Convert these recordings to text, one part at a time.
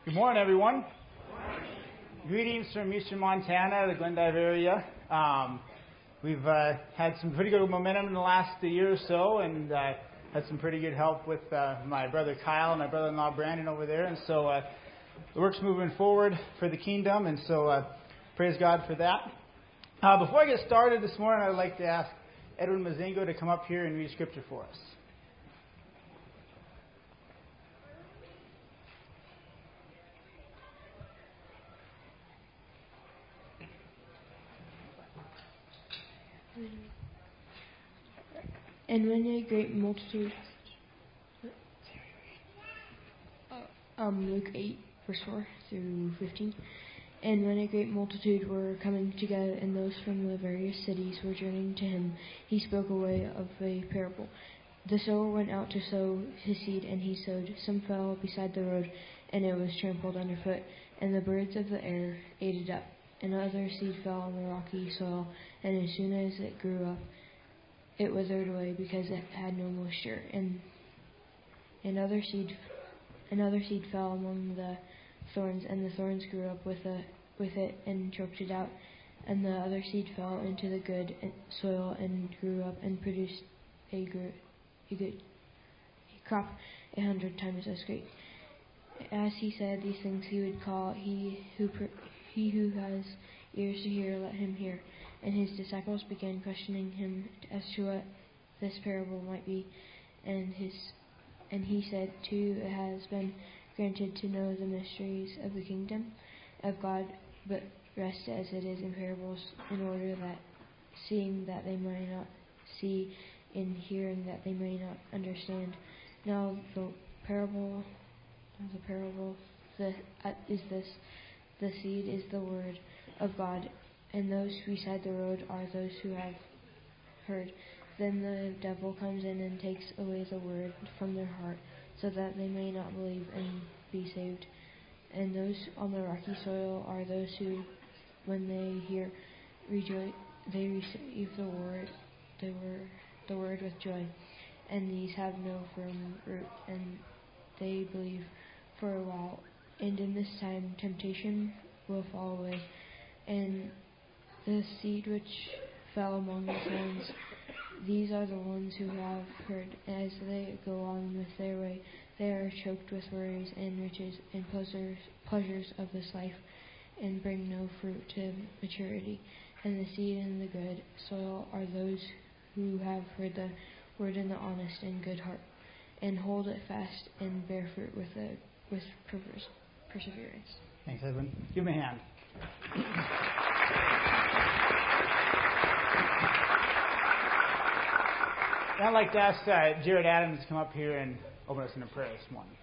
Good morning, everyone. Greetings from Eastern Montana, the Glendive area. We've had some pretty good momentum in the last year or so, and had some pretty good help with my brother Kyle and my brother-in-law Brandon over there. And so the work's moving forward for the kingdom, and so praise God for that. Before I get started this morning, I'd like to ask Edwin Mazingo to come up here and read scripture for us. And when a great multitude, Luke 8, verse 4 through 15. And when a great multitude were coming together, and those from the various cities were journeying to him, he spoke away of a parable. The sower went out to sow his seed, and he sowed. Some fell beside the road, and it was trampled underfoot, and the birds of the air ate it up. And other seed fell on the rocky soil, and as soon as it grew up, it withered away because it had no moisture. And other seed fell among the thorns, and the thorns grew up with it and choked it out. And the other seed fell into the good soil and grew up and produced a good crop 100 times as great. As he said these things, he would call he who has ears to hear, let him hear. And his disciples began questioning him as to what this parable might be. And he said, "To you it has been granted to know the mysteries of the kingdom of God, but rest as it is in parables, in order that seeing that they may not see, and hearing that they may not understand. Now the parable is this: the seed is the word of God, and those beside the road are those who have heard. Then the devil comes in and takes away the word from their heart, so that they may not believe and be saved. And those on the rocky soil are those who, when they hear, rejoice. They receive the word with joy. And these have no firm root, and they believe for a while. And in this time temptation will fall away. And the seed which fell among the thorns, these are the ones who have heard. As they go on with their way, they are choked with worries and riches and pleasures of this life, and bring no fruit to maturity. And the seed in the good soil are those who have heard the word in the honest and good heart, and hold it fast and bear fruit with perseverance." Thanks, Edwin. Give him a hand. I'd like to ask Jared Adams to come up here and open us in a prayer this morning.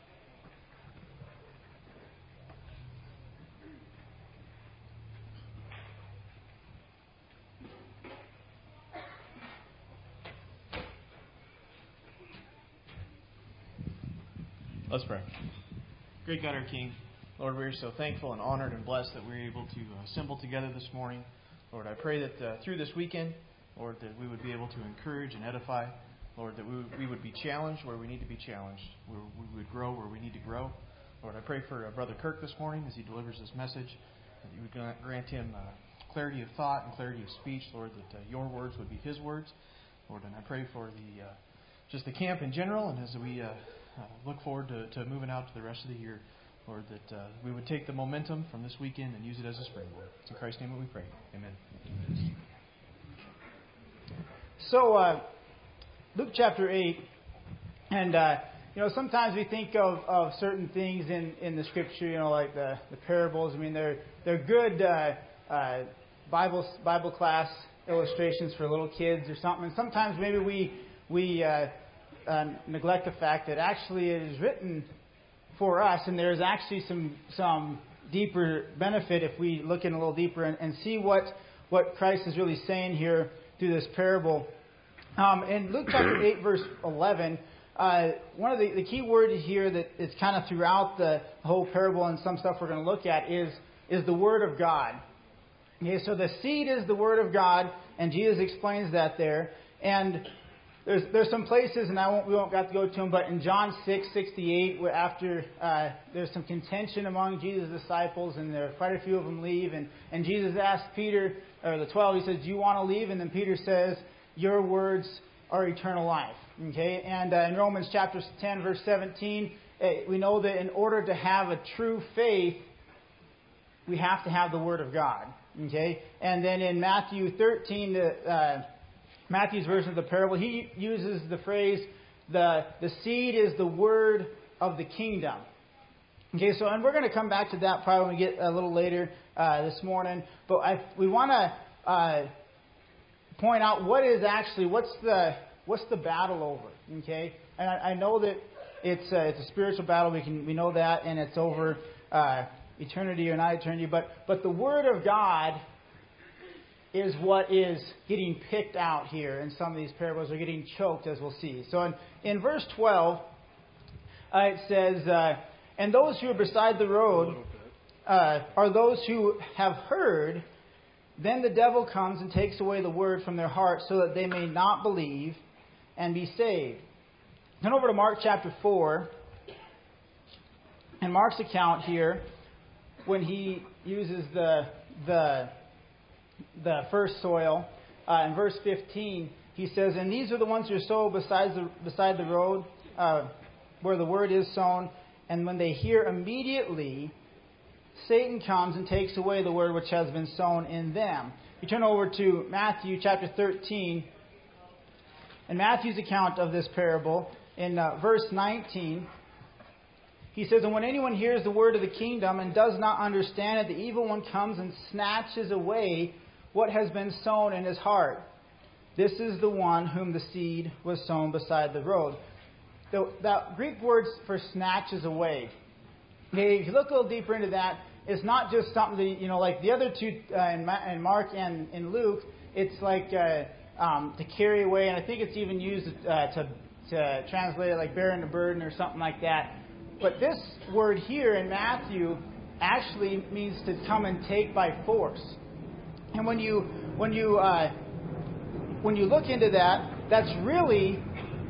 Let's pray. Great God, our King, Lord, we are so thankful and honored and blessed that we're able to assemble together this morning. Lord, I pray that through this weekend, Lord, that we would be able to encourage and edify. Lord, that we would be challenged where we need to be challenged, where we would grow where we need to grow. Lord, I pray for Brother Kirk this morning as he delivers this message, that you would grant him clarity of thought and clarity of speech, Lord, that your words would be his words. Lord, and I pray for just the camp in general, and as we look forward to moving out to the rest of the year, Lord, that we would take the momentum from this weekend and use it as a springboard. It's in Christ's name that we pray. Amen. So, Luke chapter 8, and sometimes we think of certain things in the Scripture, like the parables. I mean, they're good Bible class illustrations for little kids or something. And sometimes maybe we neglect the fact that actually it is written for us, and there's actually some deeper benefit if we look in a little deeper and see what Christ is really saying here through this parable. In Luke chapter 8, verse 11, one of the key words here that is kind of throughout the whole parable and some stuff we're going to look at is the Word of God. Okay, so the seed is the Word of God, and Jesus explains that there. And there's some places, and we won't have to go to them, but in John 6:68, where after there's some contention among Jesus' disciples, and there quite a few of them leave, and Jesus asked Peter, or the 12, he says, "Do you want to leave?" And then Peter says, "Your words are eternal life." Okay, and in Romans chapter 10, verse 17, we know that in order to have a true faith, we have to have the Word of God. Okay, and then in Matthew 13, Matthew's version of the parable, he uses the phrase, the seed is the word of the kingdom. Okay, so, and we're going to come back to that probably when we get a little later this morning. But we want to point out what's the battle over. Okay, and I know that it's a spiritual battle. We know that, and it's over eternity or not eternity. But the Word of God is what is getting picked out here in some of these parables, are getting choked, as we'll see. So in verse 12, it says, "And those who are beside the road are those who have heard. Then the devil comes and takes away the word from their hearts, so that they may not believe and be saved." Turn over to Mark chapter 4. And Mark's account here, when he uses the first soil, in verse 15, he says, "And these are the ones who are sown beside the road, where the word is sown. And when they hear, immediately Satan comes and takes away the word which has been sown in them." You turn over to Matthew chapter 13. In Matthew's account of this parable, in verse 19, he says, "And when anyone hears the word of the kingdom and does not understand it, the evil one comes and snatches away what has been sown in his heart. This is the one whom the seed was sown beside the road." That Greek word for snatches away. Okay, if you look a little deeper into that, it's not just something that, like the other two in Mark and in Luke, it's like to carry away, and I think it's even used to translate it like bearing a burden or something like that. But this word here in Matthew actually means to come and take by force. And when you look into that, that's really,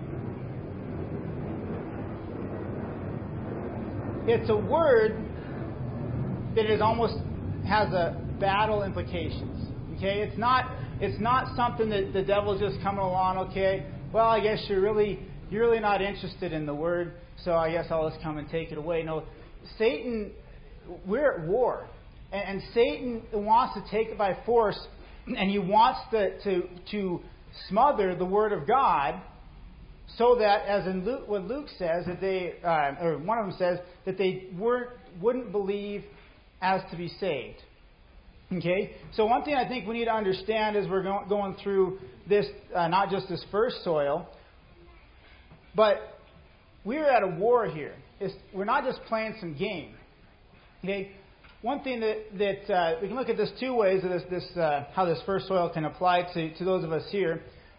it's a word that has a battle implications. Okay, it's not something that the devil's just coming along. Okay, well, I guess you're really not interested in the word, so I guess I'll just come and take it away. No, Satan, we're at war. And Satan wants to take it by force, and he wants to smother the Word of God, so that, as in Luke, what Luke says, that they, or one of them says, that they wouldn't believe as to be saved. Okay? So one thing I think we need to understand as we're going through this, not just this first soil, but we're at a war here. We're not just playing some game. Okay? One thing that we can look at this two ways, how this first soil can apply to those of us here.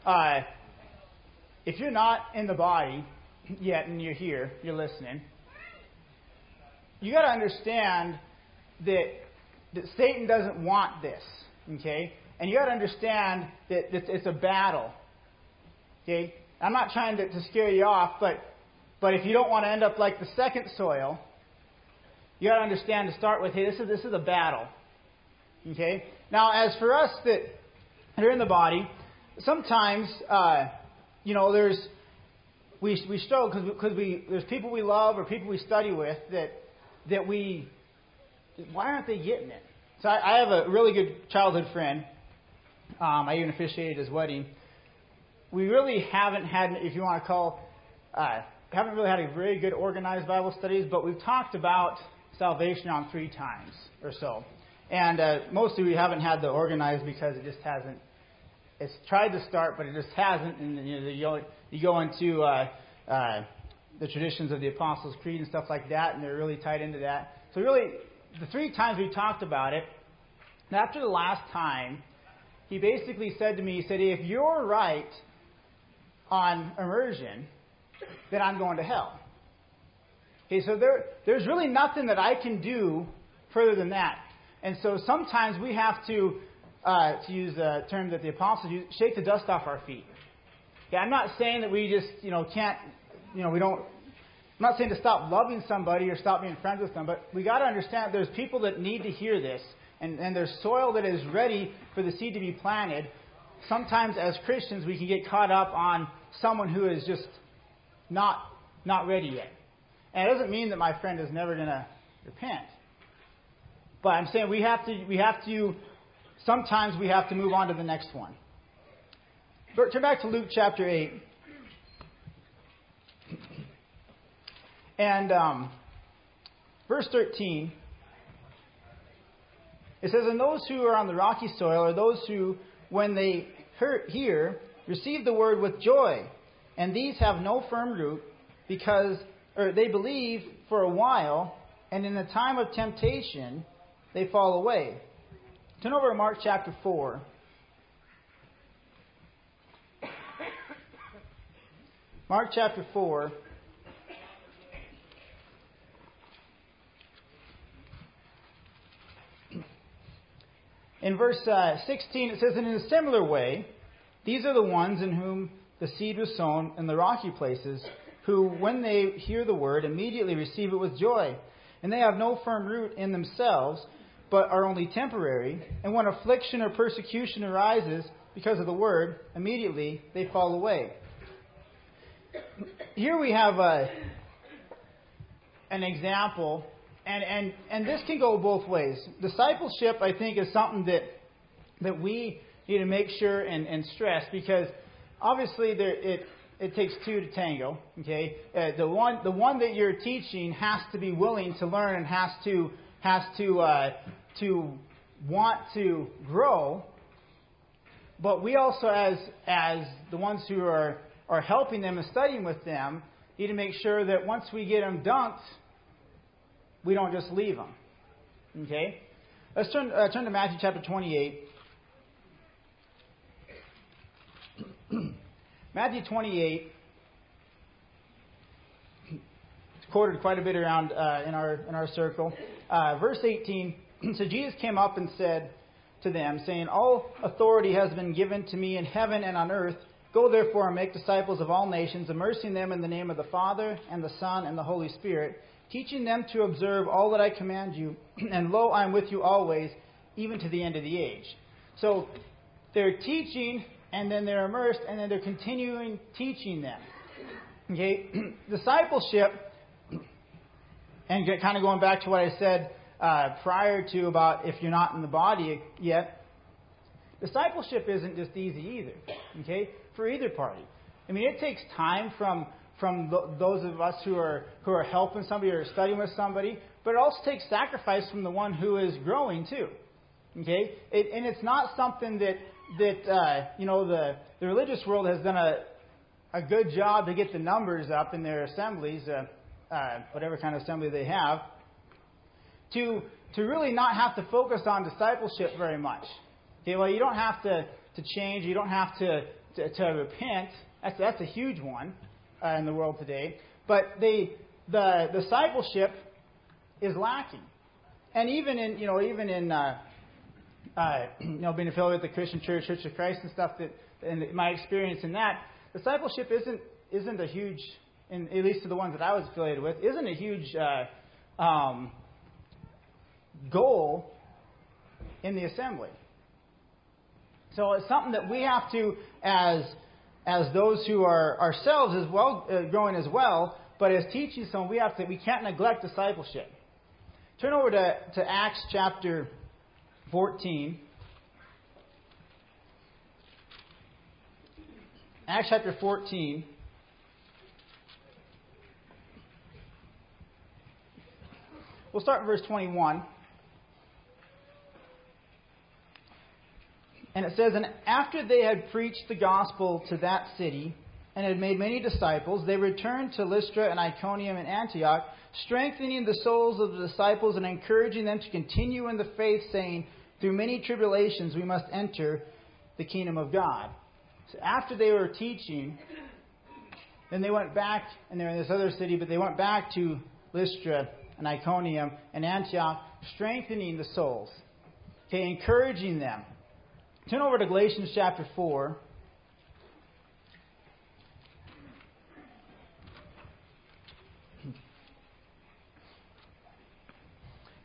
If you're not in the body yet and you're here, you're listening, you got to understand that Satan doesn't want this. Okay? And you got to understand that it's a battle. Okay? I'm not trying to scare you off, but if you don't want to end up like the second soil, you got to understand to start with, hey, this is a battle. Okay? Now, as for us that are in the body, sometimes, we struggle because there's people we love or people we study with that why aren't they getting it? So I have a really good childhood friend. I even officiated his wedding. We really haven't had, if you want to call, haven't really had a very good organized Bible studies, but we've talked about salvation on 3 times or so. And mostly we haven't had the organized because it just hasn't. It's tried to start, but it just hasn't. And you go into the traditions of the Apostles' Creed and stuff like that, and they're really tied into that. So really, the 3 times we talked about it, and after the last time, he basically said to me, he said, if you're right on immersion, then I'm going to hell. Okay, so there's really nothing that I can do further than that. And so sometimes we have to use a term that the apostles use, shake the dust off our feet. Okay, I'm not saying that we just, can't, we don't. I'm not saying to stop loving somebody or stop being friends with them, but we got to understand there's people that need to hear this, and there's soil that is ready for the seed to be planted. Sometimes as Christians we can get caught up on someone who is just not ready yet. And it doesn't mean that my friend is never going to repent. But I'm saying sometimes we have to move on to the next one. Turn back to Luke chapter 8. And verse 13, it says, "And those who are on the rocky soil are those who, when they hear, receive the word with joy. And these have no firm root, because they believe for a while, and in the time of temptation they fall away." Turn over to Mark chapter 4. Mark chapter 4. In verse 16 it says, "And in a similar way, these are the ones in whom the seed was sown in the rocky places, who, when they hear the word, immediately receive it with joy. And they have no firm root in themselves, but are only temporary. And when affliction or persecution arises because of the word, immediately they fall away." Here we have an example, and this can go both ways. Discipleship, I think, is something that we need to make sure and stress, because obviously it takes two to tango. Okay, the one that you're teaching has to be willing to learn and has to want to grow. But we also, as the ones who are helping them and studying with them, need to make sure that once we get them dunked, we don't just leave them. Okay? Let's turn to Matthew chapter 28. Matthew 28. It's quoted quite a bit around in our circle. Verse 18. "So Jesus came up and said to them, saying, 'All authority has been given to me in heaven and on earth. Go therefore and make disciples of all nations, immersing them in the name of the Father and the Son and the Holy Spirit, teaching them to observe all that I command you. And lo, I am with you always, even to the end of the age.'" So they're teaching, and then they're immersed, and then they're continuing teaching them. Okay, discipleship, and kind of going back to what I said prior to about if you're not in the body yet, discipleship isn't just easy either. Okay, for either party. I mean, it takes time from those of us who are helping somebody or studying with somebody, but it also takes sacrifice from the one who is growing too. Okay, and it's not something that the religious world has done a good job to get the numbers up in their assemblies, whatever kind of assembly they have, to really not have to focus on discipleship very much. Okay, well, you don't have to change, you don't have to repent. That's a huge one in the world today. But the discipleship is lacking, and even in being affiliated with the Christian Church of Christ and stuff, and my experience in that, discipleship isn't a huge, at least to the ones that I was affiliated with, isn't a huge goal in the assembly. So it's something that we have to, as those who are ourselves as well, growing as well, but as teaching someone, we can't neglect discipleship. Turn over to Acts chapter 14. Acts chapter 14. We'll start in verse 21. And it says, "And after they had preached the gospel to that city, and had made many disciples, they returned to Lystra and Iconium and Antioch, strengthening the souls of the disciples and encouraging them to continue in the faith, saying, 'Through many tribulations we must enter the kingdom of God.'" So after they were teaching, then they went back, and they're in this other city, but they went back to Lystra and Iconium and Antioch, strengthening the souls, okay, encouraging them. Turn over to Galatians chapter 4.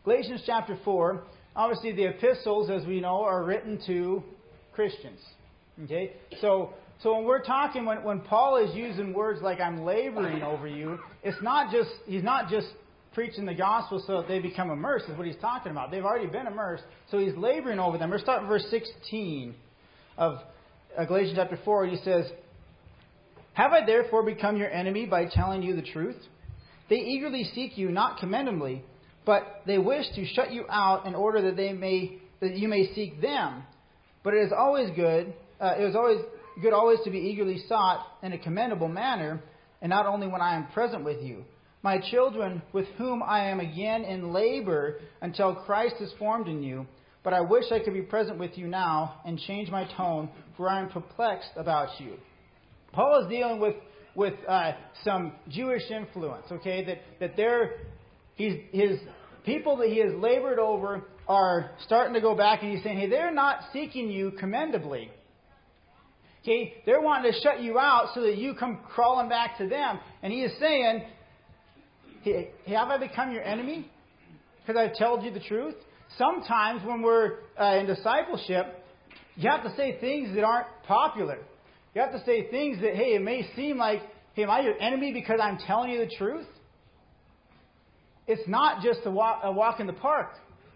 Galatians chapter 4, obviously the epistles, as we know, are written to Christians. Okay? So when we're talking, when Paul is using words like I'm laboring over you, he's not just preaching the gospel so that they become immersed, is what he's talking about. They've already been immersed, so he's laboring over them. We're starting verse 16 of Galatians chapter 4. He says, "Have I therefore become your enemy by telling you the truth? They eagerly seek you, not commendably, but they wish to shut you out in order that you may seek them. But it is always good. It is always good to be eagerly sought in a commendable manner, and not only when I am present with you. My children, with whom I am again in labor until Christ is formed in you. But I wish I could be present with you now and change my tone, for I am perplexed about you." Paul is dealing with some Jewish influence. Okay, his people that he has labored over are starting to go back, and he's saying, hey, they're not seeking you commendably. Okay, they're wanting to shut you out so that you come crawling back to them. And he is saying, hey, have I become your enemy because I've told you the truth? Sometimes when we're in discipleship, you have to say things that aren't popular. You have to say things that, hey, it may seem like, hey, am I your enemy because I'm telling you the truth? It's not just a walk in the park.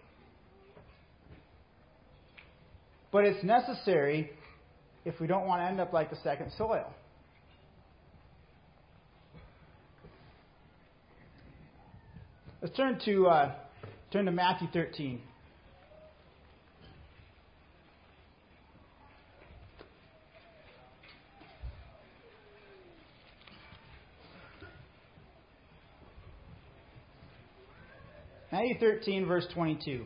But it's necessary if we don't want to end up like the second soil. Let's turn to Matthew 13. Matthew 13, verse 22.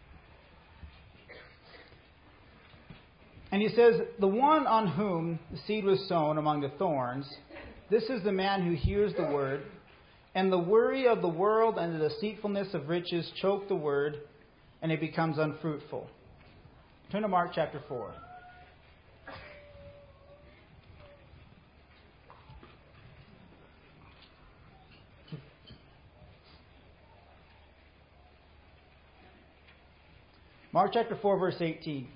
And he says, "The one on whom the seed was sown among the thorns, this is the man who hears the word, and the worry of the world and the deceitfulness of riches choke the word, and it becomes unfruitful." Turn to Mark chapter 4. Mark chapter 4, verse 18.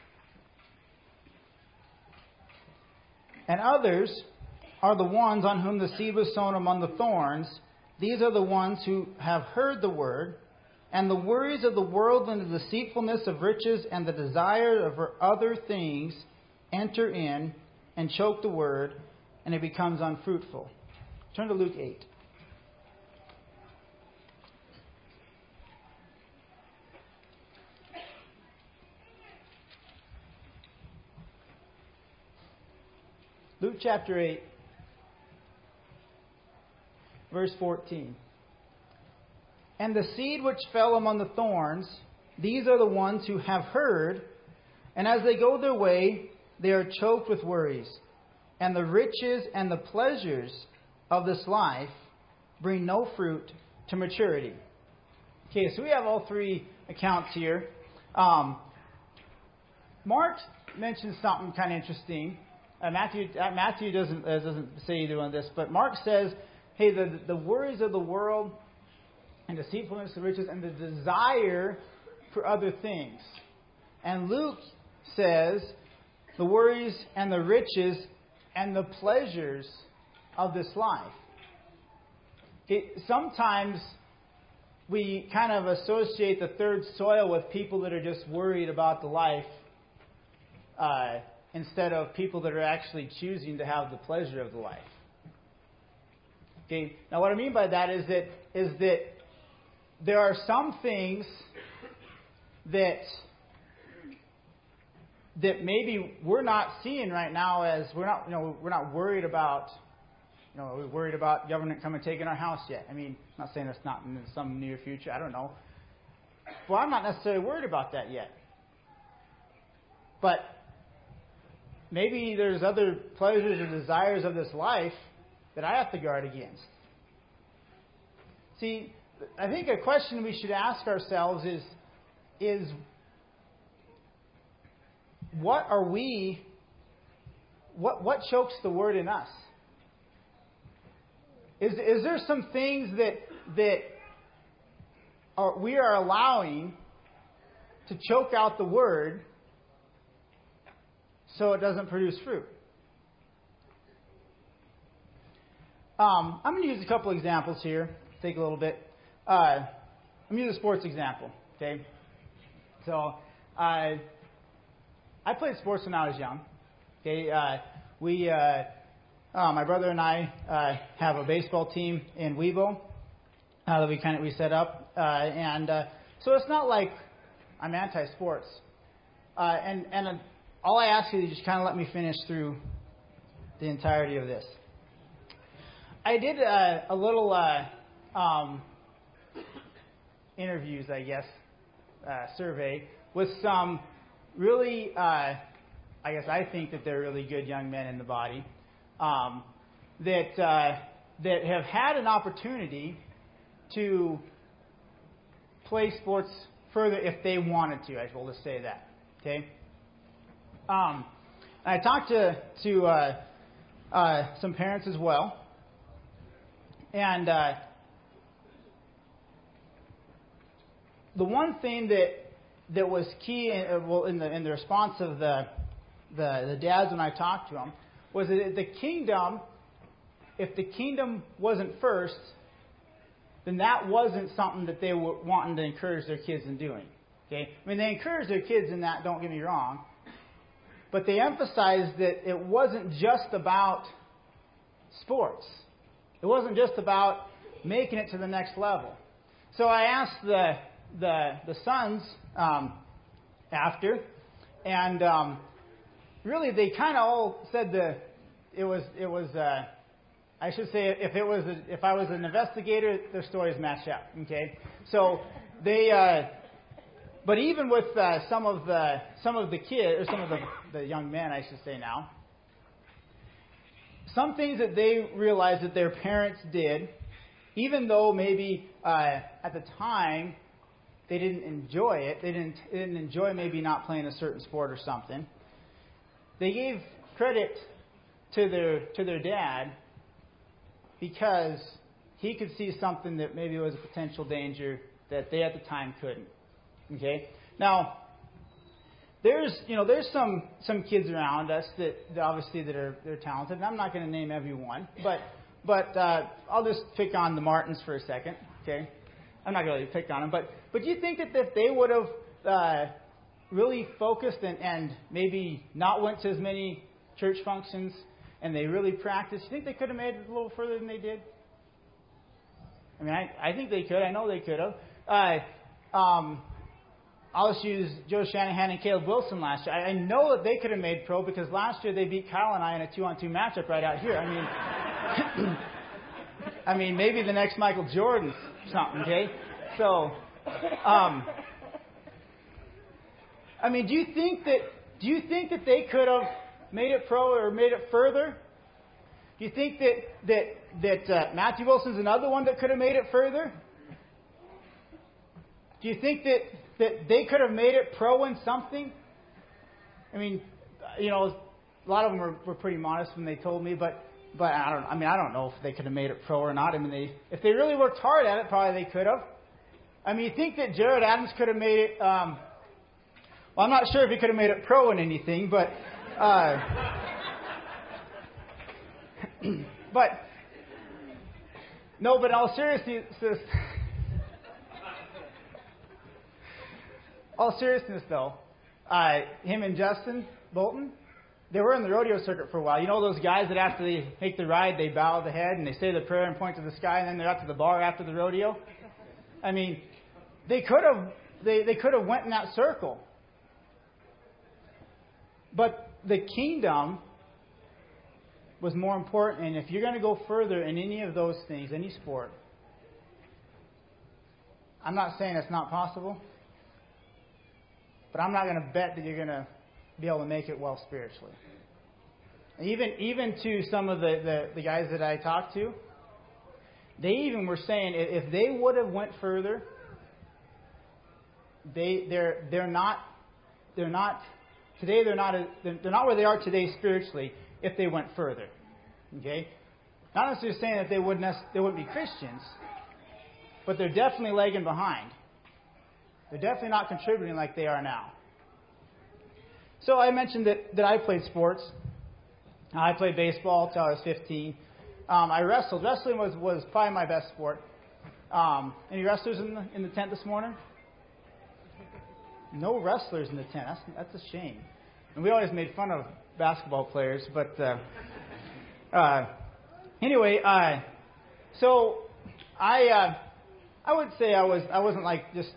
"And others are the ones on whom the seed was sown among the thorns. These are the ones who have heard the word, and the worries of the world and the deceitfulness of riches and the desire of other things enter in and choke the word, and it becomes unfruitful." Turn to Luke 8. Luke chapter 8, verse 14. "And the seed which fell among the thorns, these are the ones who have heard, and as they go their way, they are choked with worries, and the riches and the pleasures of this life bring no fruit to maturity." Okay, so we have all three accounts here. Mark mentions something kind of interesting. Matthew doesn't say either one of this, but Mark says, hey, the worries of the world and deceitfulness of riches and the desire for other things. And Luke says the worries and the riches and the pleasures of this life. Okay, sometimes we kind of associate the third soil with people that are just worried about the life instead of people that are actually choosing to have the pleasure of the life. Okay. Now, what I mean by that is that there are some things that maybe we're not seeing right now as we're not worried about. We're worried about government coming and taking our house yet. I mean, I'm not saying that's not in some near future. I don't know. Well, I'm not necessarily worried about that yet. But maybe there's other pleasures or desires of this life that I have to guard against. See, I think a question we should ask ourselves is what chokes the word in us? Is there some things that we are allowing to choke out the Word so it doesn't produce fruit. I'm going to use a couple examples here. Take a little bit. I'm going to use a sports example. Okay. So I played sports when I was young. Okay. My brother and I have a baseball team in Webo that we set up, so it's not like I'm anti-sports. And all I ask you is just kind of let me finish through the entirety of this. I did a little interviews, I guess, survey with some really, I think that they're really good young men in the body that have had an opportunity to play sports further if they wanted to. I will just say that. Okay. I talked to some parents as well. And the one thing that was key in the response of the dads when I talked to them was that if the kingdom wasn't first, then that wasn't something that they were wanting to encourage their kids in doing. Okay, I mean they encouraged their kids in that. Don't get me wrong, but they emphasized that it wasn't just about sports. It wasn't just about making it to the next level. So I asked the sons after, and really they kind of all said it was. I should say if I was an investigator, their stories match up. Okay, so they. But even with some of the kids, or some of the young men, I should say now. Some things that they realized that their parents did, even though maybe at the time they didn't enjoy it, they didn't enjoy maybe not playing a certain sport or something. They gave credit to their dad because he could see something that maybe was a potential danger that they at the time couldn't. Okay, now. There's some kids around us that obviously they're talented, and I'm not going to name everyone, but I'll just pick on the Martins for a second. Okay, I'm not going to really pick on them, but do you think that if they would have really focused and maybe not went to as many church functions and they really practiced, you think they could have made it a little further than they did? I mean, I think they could. I know they could have. I'll just use Joe Shanahan and Caleb Wilson last year. I know that they could have made pro because last year they beat Kyle and I in a 2-on-2 matchup right out here. I mean, maybe the next Michael Jordan or something, okay? So, I mean, do you think that they could have made it pro or made it further? Do you think that Matthew Wilson's another one that could have made it further? Do you think that they could have made it pro in something? I mean, a lot of them were pretty modest when they told me, but I don't know if they could have made it pro or not. I mean, if they really worked hard at it, probably they could have. I mean, you think that Jared Adams could have made it? Well, I'm not sure if he could have made it pro in anything, but no. But all seriousness. All seriousness, though, him and Justin Bolton, they were in the rodeo circuit for a while. You know those guys that after they make the ride, they bow the head and they say the prayer and point to the sky, and then they're out to the bar after the rodeo? I mean, they could have went in that circle. But the kingdom was more important, and if you're going to go further in any of those things, any sport, I'm not saying it's not possible. But I'm not going to bet that you're going to be able to make it well spiritually. Even to some of the guys that I talked to, they even were saying if they would have went further, they're not where they are today spiritually if they went further. Okay, not necessarily saying that they wouldn't be Christians, but they're definitely lagging behind. They're definitely not contributing like they are now. So I mentioned that I played sports. I played baseball until I was 15. I wrestled. Wrestling was probably my best sport. Any wrestlers in the tent this morning? No wrestlers in the tent. That's a shame. And we always made fun of basketball players, but anyway, so I would say I wasn't like just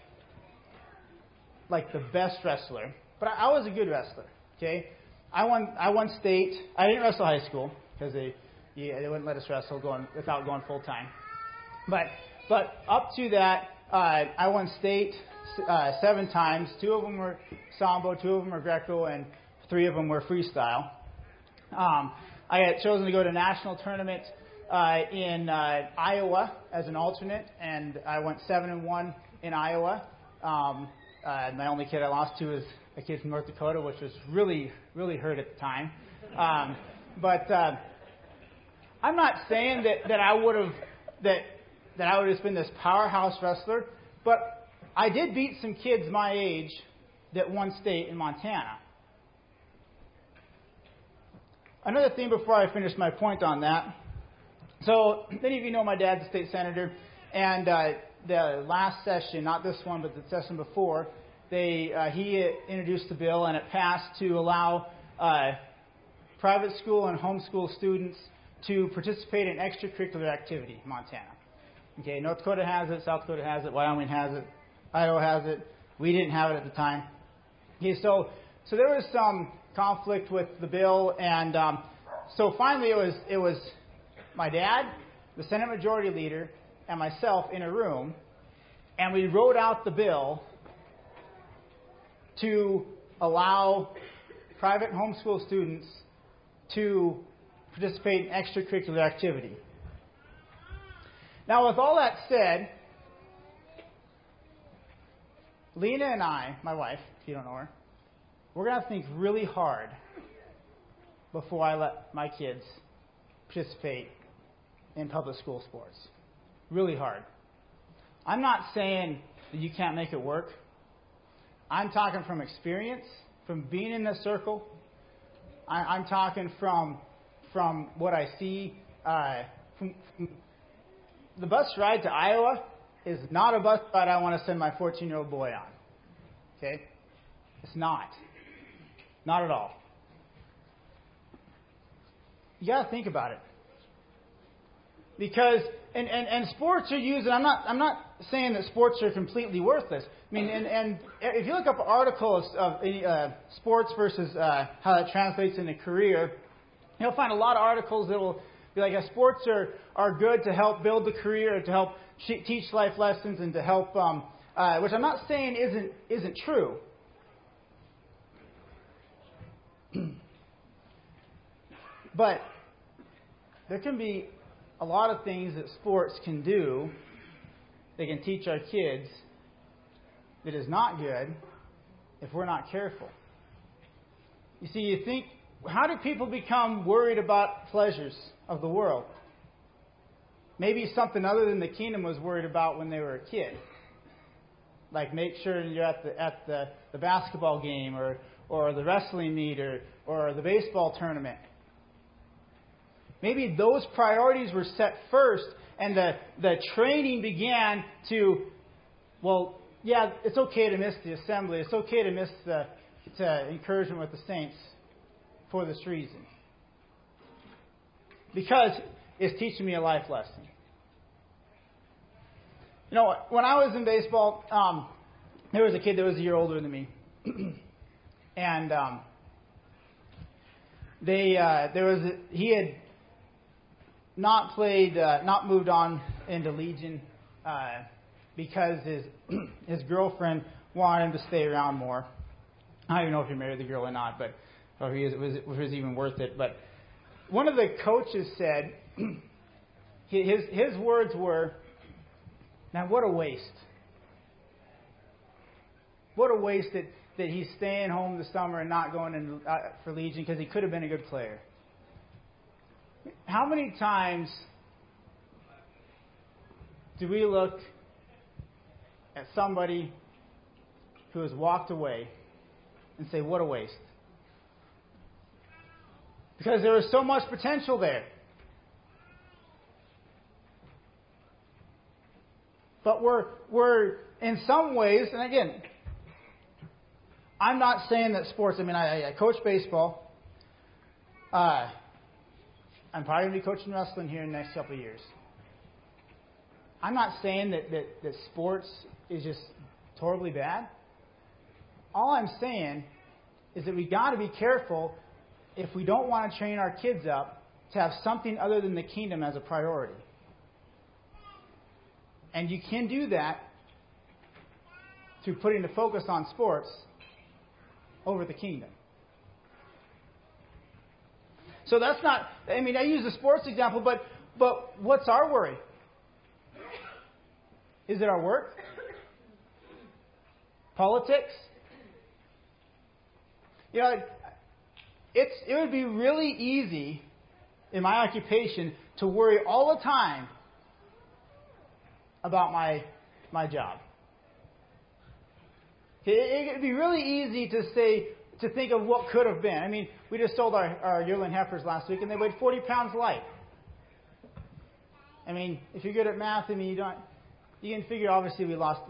like the best wrestler, but I was a good wrestler. Okay, I won state. I didn't wrestle high school because they wouldn't let us wrestle without going full time. But up to that, I won state 7 times. 2 of them were Sambo, 2 of them were Greco, and 3 of them were freestyle. I had chosen to go to a national tournament in Iowa as an alternate, and I went 7-1 in Iowa. My only kid I lost to was a kid from North Dakota, which was really, really hurt at the time. But I'm not saying that I would have just been this powerhouse wrestler, but I did beat some kids my age that won state in Montana. Another thing before I finish my point on that. So many of you know my dad's a state senator, and the last session, not this one, but the session before, he introduced the bill, and it passed to allow private school and homeschool students to participate in extracurricular activity in Montana. Okay, North Dakota has it, South Dakota has it, Wyoming has it, Idaho has it. We didn't have it at the time. Okay, so there was some conflict with the bill, and so finally it was my dad, the Senate Majority Leader, and myself in a room, and we wrote out the bill to allow private homeschool students to participate in extracurricular activity. Now, with all that said, Lena and I, my wife, if you don't know her, we're going to have to think really hard before I let my kids participate in public school sports. Really hard. I'm not saying that you can't make it work. I'm talking from experience, from being in this circle. I'm talking from what I see. The bus ride to Iowa is not a bus ride I want to send my 14-year-old boy on. Okay? It's not. Not at all. You got to think about it. Because and sports are used, and I'm not saying that sports are completely worthless. I mean, and if you look up articles of sports versus how that translates into career, you'll find a lot of articles that will be like, sports are good to help build the career, to help teach life lessons, and to help, which I'm not saying isn't true. But there can be a lot of things that sports can do, they can teach our kids, that is not good if we're not careful. You see, you think, how do people become worried about pleasures of the world? Maybe something other than the kingdom was worried about when they were a kid. Like make sure you're at the basketball game or the wrestling meet or the baseball tournament. Maybe those priorities were set first, and the training began to, well, yeah, it's okay to miss the assembly. It's okay to miss the encouragement with the saints for this reason. Because it's teaching me a life lesson. You know, when I was in baseball, there was a kid that was a year older than me. And he had not moved on into Legion because his girlfriend wanted him to stay around more. I don't even know if he married the girl or not, but or it was even worth it. But one of the coaches said, his words were, "Man, what a waste! What a waste that he's staying home this summer and not going in for Legion because he could have been a good player." How many times do we look at somebody who has walked away and say, what a waste. Because there was so much potential there. But we're in some ways, and again, I'm not saying that sports, I coach baseball. I'm probably going to be coaching wrestling here in the next couple of years. I'm not saying that sports is just horribly bad. All I'm saying is that we got to be careful if we don't want to train our kids up to have something other than the kingdom as a priority. And you can do that through putting the focus on sports over the kingdom. So that's not, I use the sports example, but what's our worry? Is it our work? Politics? It would be really easy in my occupation to worry all the time about my job. It would be really easy to think of what could have been. We just sold our yearling heifers last week, and they weighed 40 pounds light. If you're good at math, you can figure. Obviously,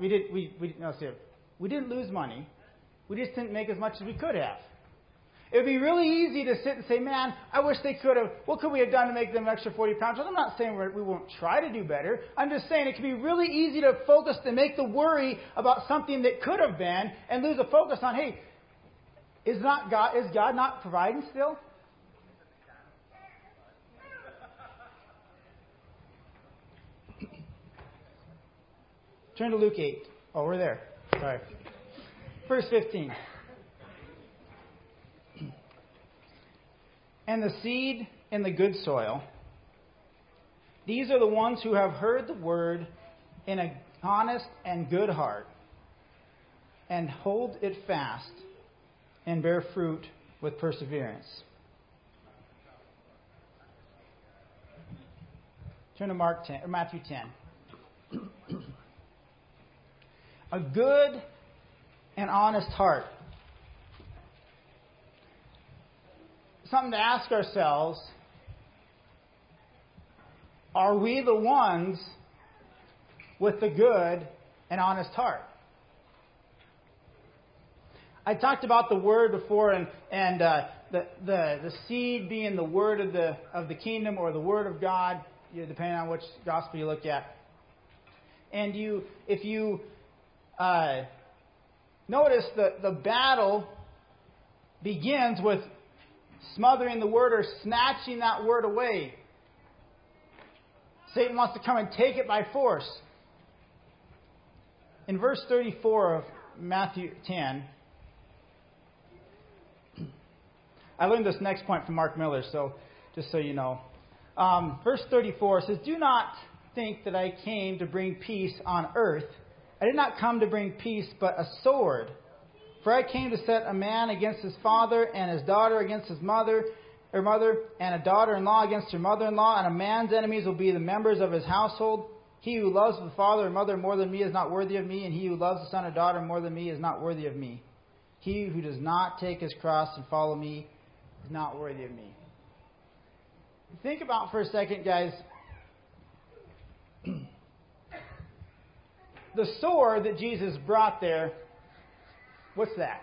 we didn't lose money. We just didn't make as much as we could have. It would be really easy to sit and say, man, I wish they could have. What could we have done to make them an extra 40 pounds? Well, I'm not saying we won't try to do better. I'm just saying it can be really easy to focus and make the worry about something that could have been and lose a focus on, hey, is God not providing still? Turn to Luke 8. Oh, we're there. Sorry. Verse 15. And the seed in the good soil, these are the ones who have heard the word in an honest and good heart, and hold it fast, and bear fruit with perseverance. Turn to Matthew 10. A good and honest heart. Something to ask ourselves, are we the ones with the good and honest heart? I talked about the word before, and the seed being the word of the kingdom or the word of God, depending on which gospel you look at. And if you notice the battle begins with smothering the word or snatching that word away. Satan wants to come and take it by force. In verse 34 of Matthew 10, I learned this next point from Mark Miller, so just so you know. Verse 34 says, "Do not think that I came to bring peace on earth. I did not come to bring peace, but a sword. For I came to set a man against his father, and his daughter against his mother, and a daughter-in-law against her mother-in-law, and a man's enemies will be the members of his household. He who loves the father or mother more than me is not worthy of me, and he who loves the son or daughter more than me is not worthy of me. He who does not take his cross and follow me is not worthy of me." Think about for a second, guys. The sword that Jesus brought there, what's that?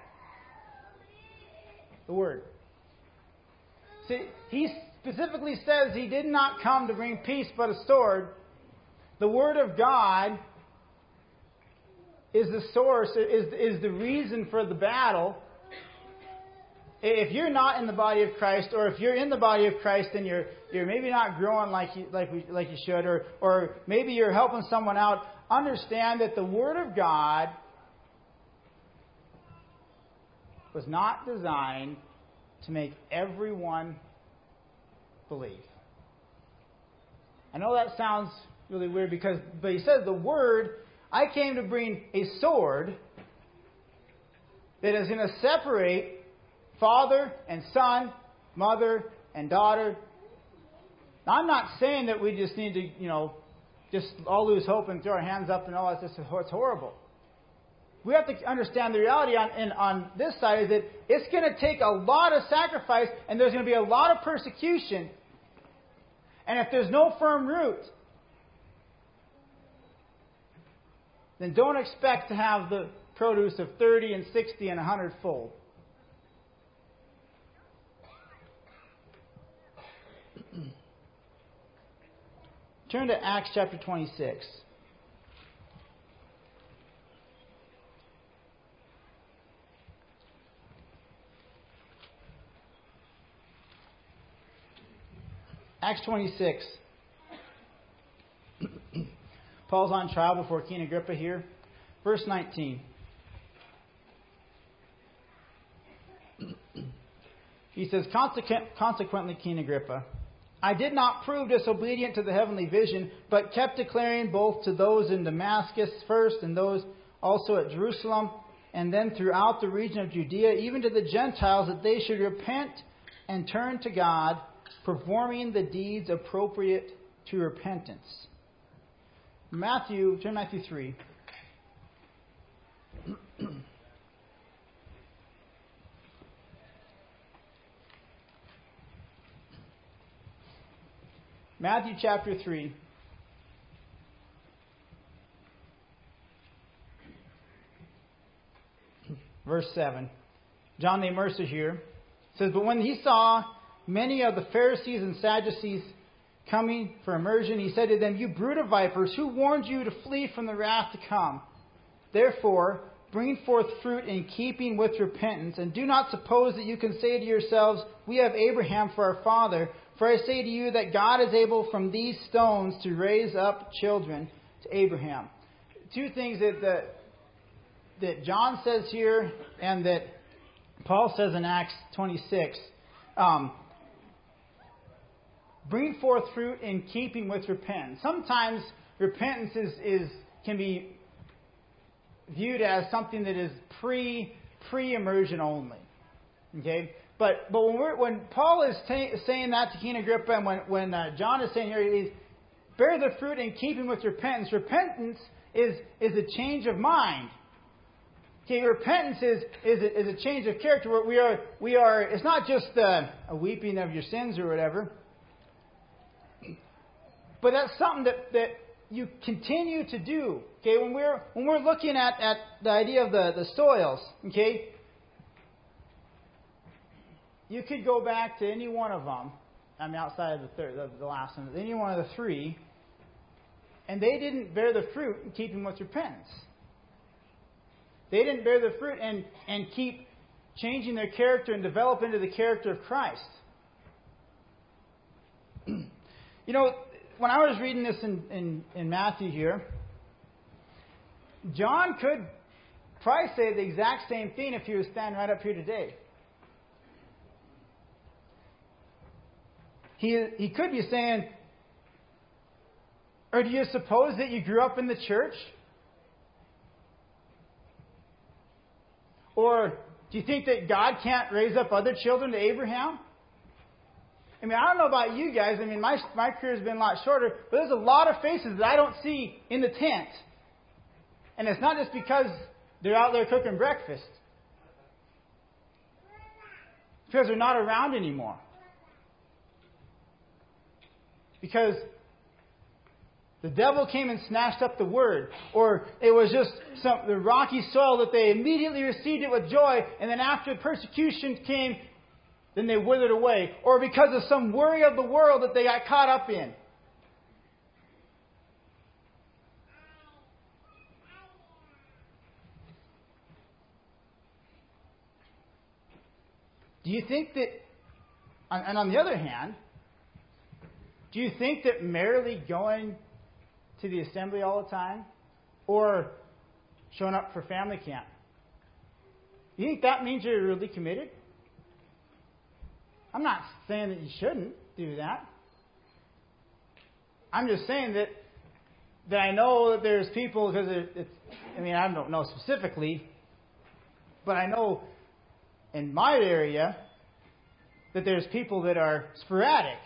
The Word. See, he specifically says he did not come to bring peace but a sword. The Word of God is the source, is the reason for the battle. If you're not in the body of Christ, or if you're in the body of Christ and you're maybe not growing like you should, or maybe you're helping someone out, understand that the Word of God was not designed to make everyone believe. I know that sounds really weird but he says the Word, I came to bring a sword that is going to separate father and son, mother and daughter. Now, I'm not saying that we just need to, just all lose hope and throw our hands up and all that. It's horrible. we have to understand the reality on this side is that it's going to take a lot of sacrifice, and there's going to be a lot of persecution. And if there's no firm root, then don't expect to have the produce of 30 and 60 and 100-fold. Turn to Acts chapter 26. Acts 26. Paul's on trial before King Agrippa here. Verse 19. He says, consequently, King Agrippa, I did not prove disobedient to the heavenly vision, but kept declaring both to those in Damascus first and those also at Jerusalem, and then throughout the region of Judea, even to the Gentiles, that they should repent and turn to God, performing the deeds appropriate to repentance. Turn Matthew 3. Matthew chapter 3. Verse 7. John the Immerser here says, but when he saw many of the Pharisees and Sadducees coming for immersion, he said to them, you brood of vipers, who warned you to flee from the wrath to come? Therefore, bring forth fruit in keeping with repentance, and do not suppose that you can say to yourselves, we have Abraham for our father. For I say to you that God is able from these stones to raise up children to Abraham. Two things that John says here and that Paul says in Acts 26. Bring forth fruit in keeping with repentance. Sometimes repentance can be viewed as something that is pre-immersion only. Okay? But when Paul is saying that to King Agrippa, and when John is saying here, is bear the fruit in keeping with repentance. Repentance is a change of mind. Okay, repentance is a change of character. Where we are. It's not just a weeping of your sins or whatever, but that's something that you continue to do. Okay, when we're looking at the idea of the soils. Okay. You could go back to any one of them. I mean, outside of the last one, any one of the three, and they didn't bear the fruit in keeping with repentance. They didn't bear the fruit and keep changing their character and develop into the character of Christ. You know, when I was reading this in Matthew here, John could probably say the exact same thing if he was standing right up here today. He could be saying, or do you suppose that you grew up in the church? Or do you think that God can't raise up other children to Abraham? I mean, I don't know about you guys. I mean, my career has been a lot shorter, but there's a lot of faces that I don't see in the tent. And it's not just because they're out there cooking breakfast. It's because they're not around anymore. Because the devil came and snatched up the word. Or it was just the rocky soil that they immediately received it with joy, and then after persecution came, then they withered away. Or because of some worry of the world that they got caught up in. Do you think that, and on the other hand, do you think that merely going to the assembly all the time or showing up for family camp, you think that means you're really committed? I'm not saying that you shouldn't do that. I'm just saying that I know that there's people, because I don't know specifically, but I know in my area that there's people that are sporadic.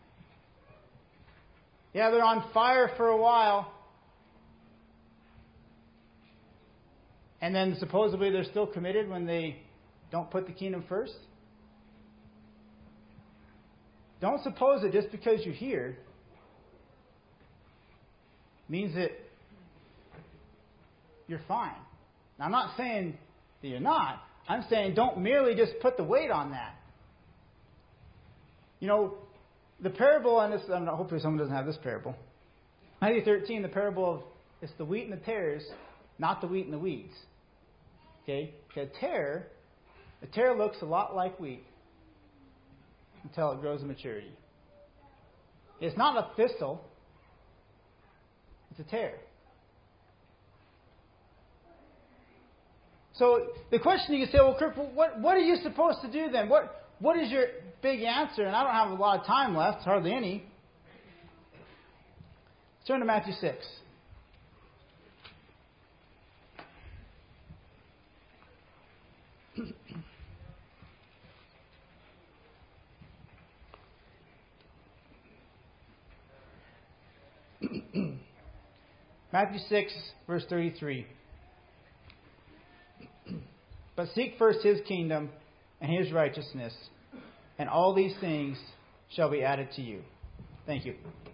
Yeah, they're on fire for a while, and then supposedly they're still committed when they don't put the kingdom first? Don't suppose that just because you hear means that you're fine. Now, I'm not saying that you're not. I'm saying don't merely just put the weight on that. You know, the parable on this, hopefully someone doesn't have this parable. Matthew 13, the parable of it's the wheat and the tares, not the wheat and the weeds. Okay? A tare looks a lot like wheat until it grows to maturity. It's not a thistle. It's a tare. So the question you can say, well, Kirk, what are you supposed to do then? What is your big answer? And I don't have a lot of time left, hardly any. Let's turn to Matthew 6. Matthew 6, verse 33. But seek first His kingdom and His righteousness, and all these things shall be added to you. Thank you.